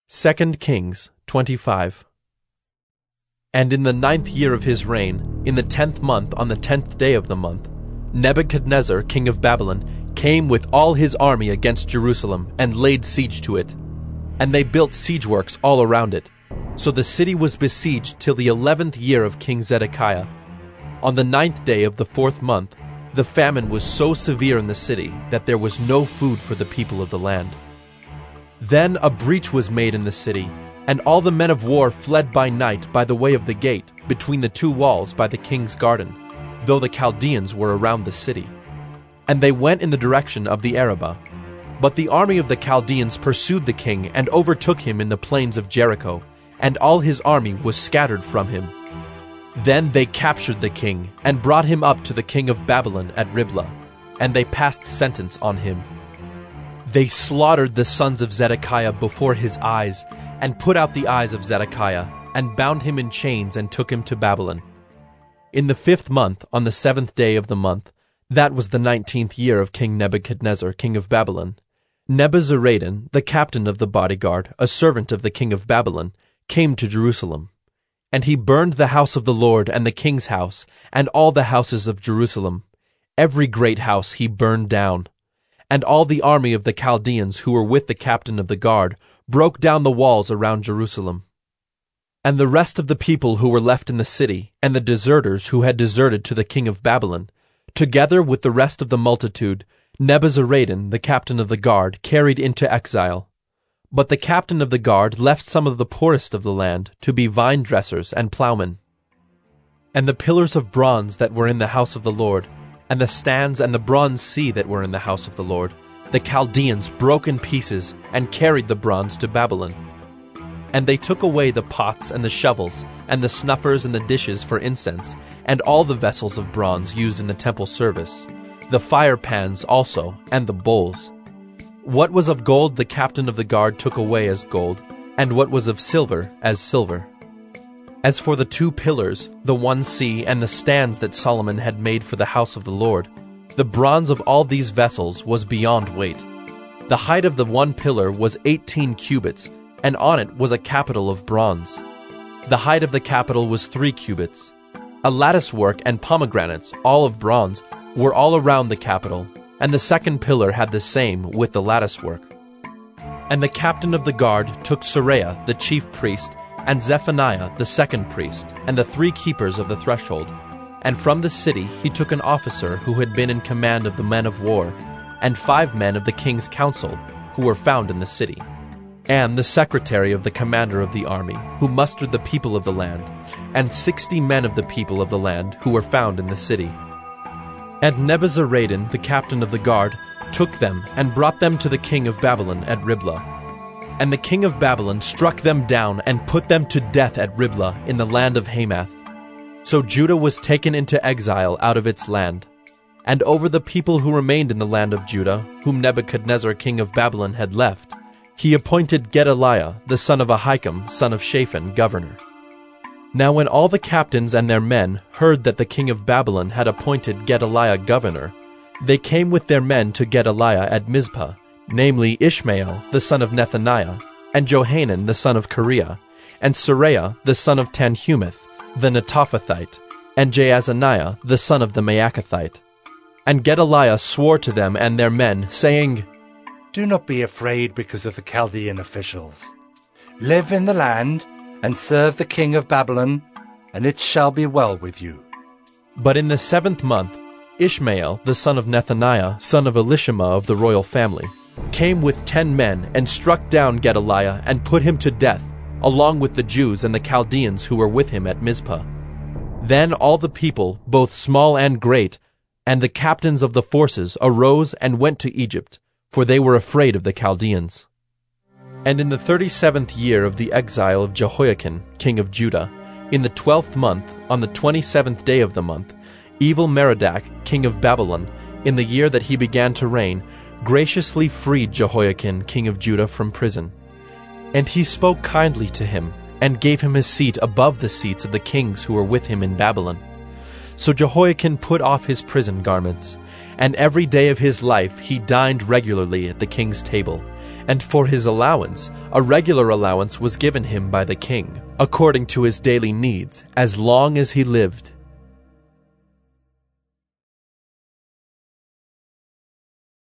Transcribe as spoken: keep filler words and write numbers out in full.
Second Kings twenty-five. And in the ninth year of his reign, in the tenth month on the tenth day of the month, Nebuchadnezzar king of Babylon came with all his army against Jerusalem and laid siege to it. And they built siege works all around it. So the city was besieged till the eleventh year of King Zedekiah. On the ninth day of the fourth month, the famine was so severe in the city that there was no food for the people of the land. Then a breach was made in the city, and all the men of war fled by night by the way of the gate, between the two walls by the king's garden, though the Chaldeans were around the city. And they went in the direction of the Arabah. But the army of the Chaldeans pursued the king and overtook him in the plains of Jericho, and all his army was scattered from him. Then they captured the king, and brought him up to the king of Babylon at Riblah, and they passed sentence on him. They slaughtered the sons of Zedekiah before his eyes, and put out the eyes of Zedekiah, and bound him in chains and took him to Babylon. In the fifth month, on the seventh day of the month, that was the nineteenth year of King Nebuchadnezzar, king of Babylon, Nebuzaradan, the captain of the bodyguard, a servant of the king of Babylon, came to Jerusalem. And he burned the house of the Lord and the king's house, and all the houses of Jerusalem. Every great house he burned down. And all the army of the Chaldeans who were with the captain of the guard broke down the walls around Jerusalem. And the rest of the people who were left in the city, and the deserters who had deserted to the king of Babylon, together with the rest of the multitude, Nebuzaradan, the captain of the guard, carried into exile. But the captain of the guard left some of the poorest of the land to be vine dressers and plowmen. And the pillars of bronze that were in the house of the Lord, and the stands and the bronze sea that were in the house of the Lord, the Chaldeans broke in pieces and carried the bronze to Babylon. And they took away the pots and the shovels, and the snuffers and the dishes for incense, and all the vessels of bronze used in the temple service, the fire pans also, and the bowls. What was of gold the captain of the guard took away as gold, and what was of silver as silver. As for the two pillars, the one sea, and the stands that Solomon had made for the house of the Lord, the bronze of all these vessels was beyond weight. The height of the one pillar was eighteen cubits, and on it was a capital of bronze. The height of the capital was three cubits. A lattice work and pomegranates, all of bronze, were all around the capital, and the second pillar had the same with the lattice work. And the captain of the guard took Seraiah the chief priest, and Zephaniah the second priest, and the three keepers of the threshold. And from the city he took an officer who had been in command of the men of war, and five men of the king's council, who were found in the city, and the secretary of the commander of the army, who mustered the people of the land, and sixty men of the people of the land, who were found in the city. And Nebuzaradan, the captain of the guard, took them and brought them to the king of Babylon at Riblah. And the king of Babylon struck them down and put them to death at Riblah in the land of Hamath. So Judah was taken into exile out of its land. And over the people who remained in the land of Judah, whom Nebuchadnezzar king of Babylon had left, he appointed Gedaliah, the son of Ahikam, son of Shaphan, governor. Now when all the captains and their men heard that the king of Babylon had appointed Gedaliah governor, they came with their men to Gedaliah at Mizpah, namely Ishmael the son of Nethaniah, and Johanan the son of Kareah, and Seraiah the son of Tanhumeth, the Netophathite, and Jaazaniah the son of the Maacathite. And Gedaliah swore to them and their men, saying, "Do not be afraid because of the Chaldean officials. Live in the land, and serve the king of Babylon, and it shall be well with you." But in the seventh month, Ishmael, the son of Nethaniah, son of Elishama of the royal family, came with ten men and struck down Gedaliah and put him to death, along with the Jews and the Chaldeans who were with him at Mizpah. Then all the people, both small and great, and the captains of the forces arose and went to Egypt, for they were afraid of the Chaldeans. And in the thirty-seventh year of the exile of Jehoiakim, king of Judah, in the twelfth month, on the twenty-seventh day of the month, Evil-Merodach, king of Babylon, in the year that he began to reign, graciously freed Jehoiakim, king of Judah, from prison. And he spoke kindly to him, and gave him his seat above the seats of the kings who were with him in Babylon. So Jehoiakim put off his prison garments, and every day of his life he dined regularly at the king's table, And for his allowance, a regular allowance was given him by the king, according to his daily needs, as long as he lived.